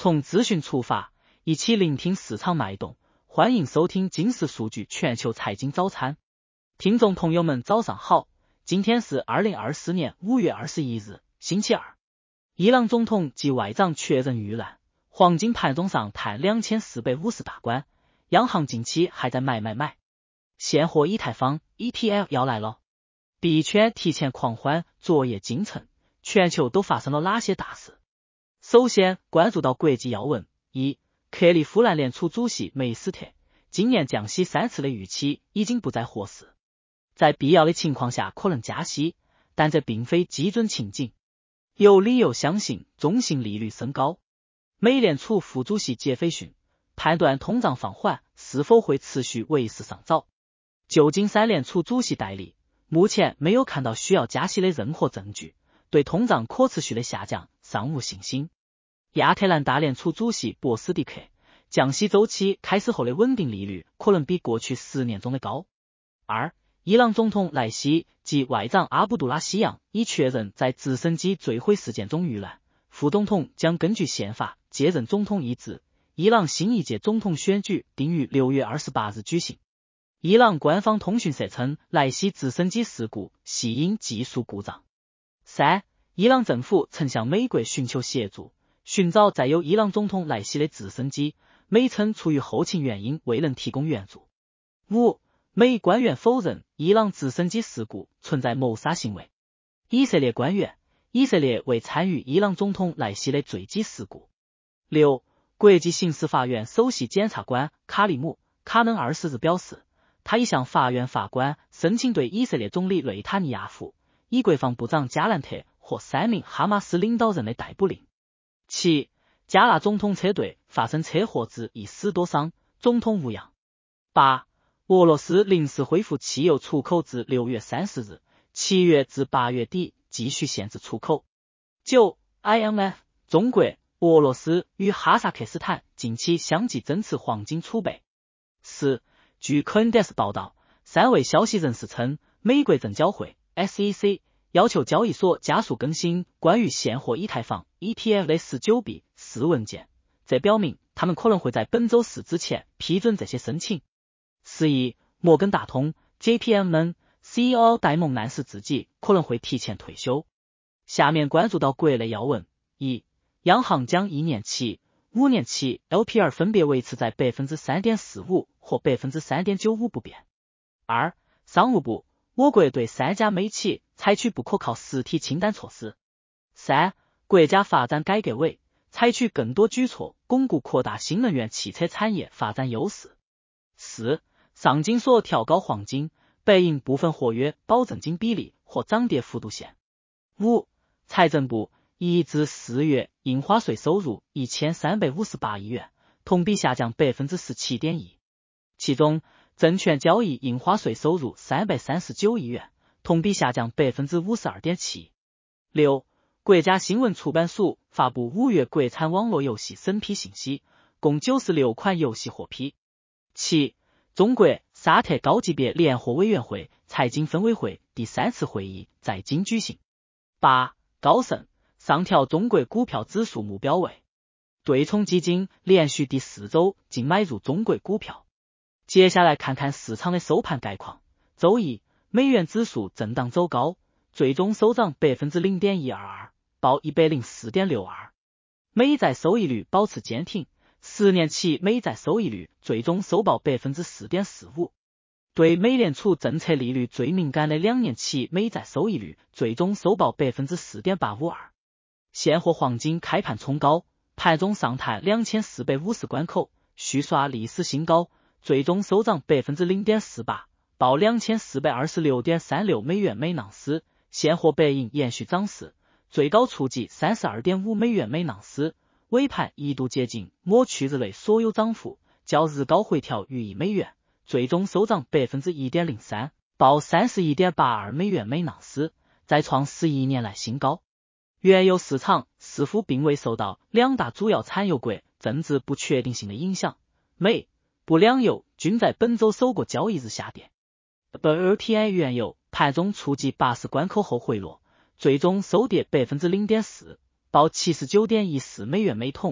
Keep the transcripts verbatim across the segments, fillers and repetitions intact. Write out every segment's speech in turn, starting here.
从资讯出发，一起聆听市场脉动。欢迎收听金石数据全球财经早餐。听众朋友们早上好，今天是二零二四年五月二十一日，星期二。伊朗总统及外长确认遇难，黄金盘中上探两千四百五十大关，央行近期还在买买买。现货以太坊 E T F 要来了，币圈提前狂欢，昨夜今晨，全球都发生了哪些大事？首先关注到国际要闻。一、克利夫兰联储主席梅斯特今年降息三次的预期已经不再合适，在必要的情况下可能加息，但这并非基准情景，有理由相信中性利率升高。美联储副主席杰斐逊判断通胀放缓是否会持续为时尚早。旧金山联储主席戴利目前没有看到需要加息的任何证据，对通胀可持续的下降尚无信心。亚特兰大联储主席博斯蒂克降息周期开始后的稳定利率可能比过去十年中的高。二、伊朗总统莱西及外长阿卜杜拉希扬已确认在直升机坠毁事件中遇难，副总统将根据宪法接任总统一职。伊朗新一届总统选举定于六月二十八日举行。伊朗官方通讯社称莱西直升机事故系因技术故障。三、伊朗政府曾向美国寻求协助，寻找载有伊朗总统莱西的直升机，美称出于后勤原因未能提供援助。五、美官员否认伊朗直升机事故存在谋杀行为。以色列官员，以色列未参与伊朗总统莱西的坠机事故。六、国际刑事法院首席检察官卡里姆·卡能二十日表示，他已向法院法官申请对以色列总理内塔尼亚胡、以国防部长加兰特和三名哈马斯领导人的逮捕令。七、加纳总统车队发生车祸致一死多伤，总统无恙。八、俄罗斯临时恢复汽油出口至六月三十日，七月至八月底继续限制出口。九、I M F 中国、俄罗斯与哈萨克斯坦近期相继增持黄金储备。四、据 CoinDesk 报道，三位消息人士称，美国证交会 S E C 要求交易所加速更新关于现货以太坊 E T F 的十九币四文件，这表明他们可能会在本周四之前批准这些申请。十一、摩根大通 J P Morgan C E O 戴蒙难死自己可能会提前退休。下面关注到国内要闻。一、央行将一年期、五年期 L P R 分别维持在 百分之三点四五 或 百分之三点九五 不变。二、商务部，我国对三家美企采取不可靠实体清单措施。三、国家发展改革委采取更多举措巩固扩大新能源汽车产业发展优势。四、上交所调高黄金、白银部分合约保证金比例或涨跌幅度线。五、财政部一至四月印花税收入一千三百五十八亿元，同比下降 百分之十七点一。其中证券交易印花税收入三百三十九亿元，同比下降 百分之五十二点七。六、国家新闻出版署发布五月国产网络游戏审批信息，共九十六款游戏获批。七、中国沙特高级别联合委员会财经分委会第三次会议在京举行。八、高盛上调中国股票指数目标位，对冲基金连续第四周净买入中国股票。接下来看看市场的收盘概况。周一，美元指数震荡走高，最终收涨 百分之零点一二二， 报 一百零四点六二。美债收益率保持坚挺，十年期美债收益率最终收报 百分之四点四五。对美联储政策利率最敏感的两年期美债收益率最终收报 百分之四点八五二。现货黄金开盘冲高，盘中上探两千四百五十关口，续刷历史新高，最终收涨 百分之零点四八， 报 两千四百二十六点三六美元每盎司。现货白银延续涨势，最高触及 三十二点五美元每盎司，尾盘一度接近抹去日内所有涨幅，较日高回调逾一美元，最终收涨 百分之一点零三， 报 三十一点八二美元每盎司，再创十一年来新高。原油市场似乎并未受到两大主要产油国政治不确定性的影响，美、布两油均在本周首个交易日下跌。W T I 原油盘中触及八十关口后回落，最终收跌 百分之零点四， 报 七十九点一四美元每桶。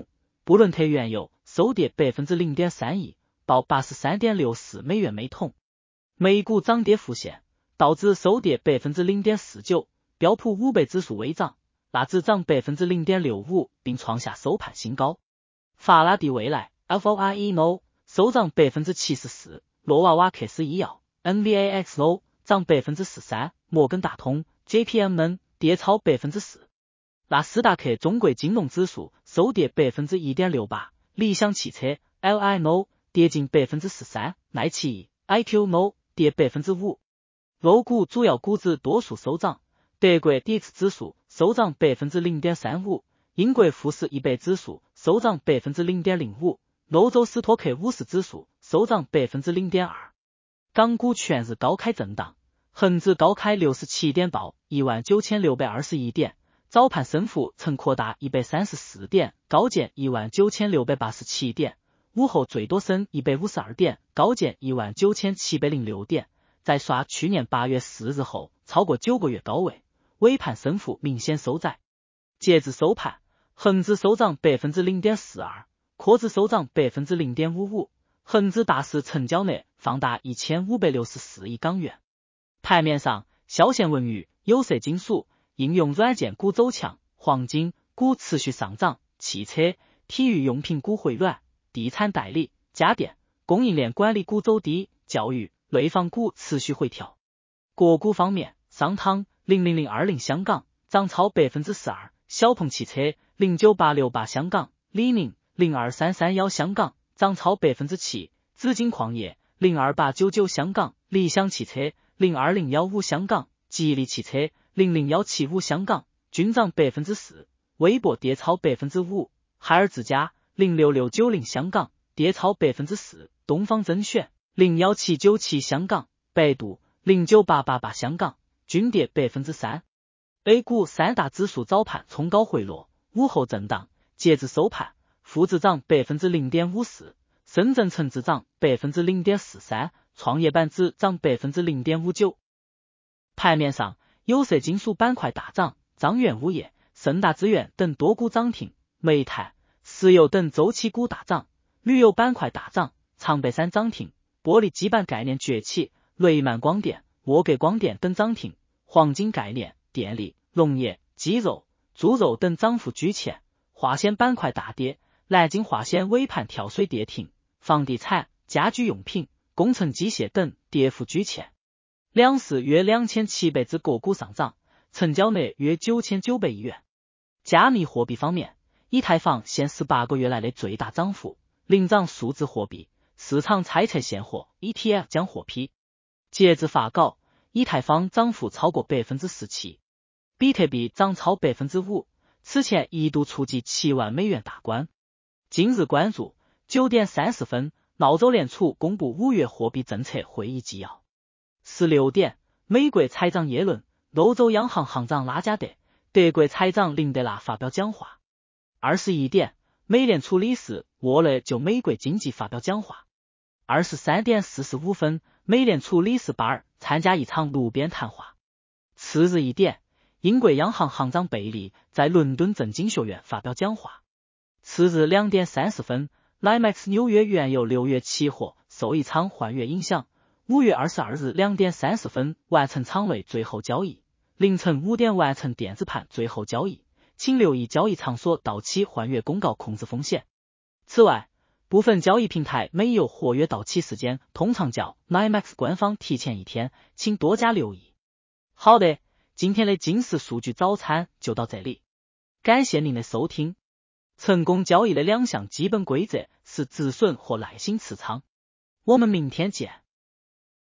布伦特原油收跌 百分之零点三一，报 八十三点六四美元每桶。美股涨跌浮现，道指收跌 百分之零点四九，标普五百指数微涨，纳指涨 百分之零点六五，并创下收盘新高。法拉第未来 F O R E N O 收涨 百分之七十四，诺瓦瓦克斯医药 N V A X O 涨 百分之十三，摩根大通 J P M N 跌超 百分之四。纳斯达克中国金融指数收跌 百分之一点六八，理想汽车 L I N O 跌近 百分之十三，耐奇艺 I Q N O 跌 百分之五。欧股主要股指多数收涨，德国 D X 指数收涨 百分之零点三五，英国富时一百指数收涨 百分之零点零五，欧洲斯托克五十指数收涨 百分之零点二。港股全日高开震荡，恒指高开六十七点报 一万九千六百二十一点，早盘升幅曾扩大一百三十四点，高见 一万九千六百八十七点，午后最多升一百五十二点，高见 一万九千七百零六点，在刷去年八月四日后超过九个月高位，尾盘升幅明显收窄。截至收盘，恒指收涨 百分之零点四二， 科指收涨 百分之零点五五， 恒指大市成交额放大一千五百六十四亿港元。盘面上，消线文娱、有色金属、应用软件股走强，黄金股持续上涨，汽车、体育用品股回暖，地产代理、家电、供应链管理股走低，教育、内房股持续回调。个股方面，商汤零零零二零香港涨超 百分之十二， 小鹏汽车零九八六八香港、李宁零二三三一香港涨超 百分之七， 紫金矿业零二八九九香港、理想汽车零二零一五香港、吉利汽车零零一七五香港均涨 百分之四， 微博跌超 百分之五， 海尔之家零六六九零香港跌超 百分之四， 东方甄选零一七九七香港、百度零九八八八香港均跌 百分之三。 A 股三大指数早盘冲高回落，午后震荡，截至收盘，沪指涨 百分之零点五四， 深圳成指涨 百分之零点四三， 创业板指涨 百分之零点五九。 盘面上，有色金属板块大涨，张元物业、盛大资源等多股涨停，煤炭、石油等周期股大涨，旅游板块大涨，长白山涨停，玻璃基板概念崛起，雷曼光电、沃格光电等涨停，黄金概念、电力、农业、鸡肉、猪肉等涨幅居前，化纤板块大跌，南京化纤尾盘跳水跌停，房地产、家居用品、工程机械等跌幅居前。两市约两千七百只个股上涨，成交额约九千九百亿元。加密货币方面，以太坊现十八个月来的最大涨幅，领涨数字货币，市场猜测现货 E T F 将获批。截至发稿，以太坊涨幅超过 百分之十七， 比特币涨超 百分之五， 此前一度触及七万美元大关。今日关注九点三十分，澳洲联储公布五月货币政策会议纪要。十六点，美国财长耶伦、欧洲央行行长拉加德、德国财长林德纳发表讲话。二十一点，美联储理事沃勒就美国经济发表讲话。二十三点四十五分，美联储理事巴尔参加一场路边谈话。次日一点，英国央行行长贝利在伦敦政经学院发表讲话。次日两点三十分 ，N Y M E X 纽约原油六月期货受一场换月影响，五月二十二日两点三十分完成场内最后交易，凌晨五点完成电子盘最后交易，请留意交易场所到期换月公告控制风险。此外，部分交易平台每有活跃到期时间通常较 N Y M E X 官方提前一天，请多加留意。好的，今天的金石数据早餐就到这里，感谢您的收听。成功交易的两项基本规则是止损和耐心持仓。我们明天见。